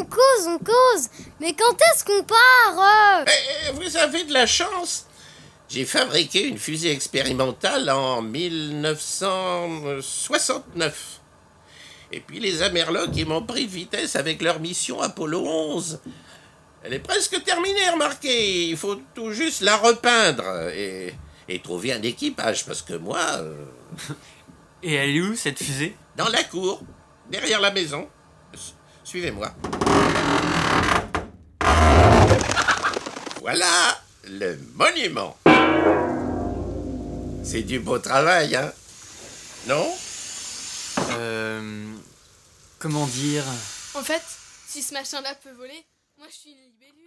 on cause. Mais quand est-ce qu'on part Vous avez de la chance. J'ai fabriqué une fusée expérimentale en 1969. Et puis les Amerlocs, ils m'ont pris de vitesse avec leur mission Apollo 11. Elle est presque terminée, remarquez. Il faut tout juste la repeindre et trouver un équipage, parce que moi... Et elle est où, cette fusée ? Dans la cour, derrière la maison. Suivez-moi. Voilà le monument. C'est du beau travail, hein? Non? Comment dire ? En fait, si ce machin-là peut voler, moi je suis une libellule.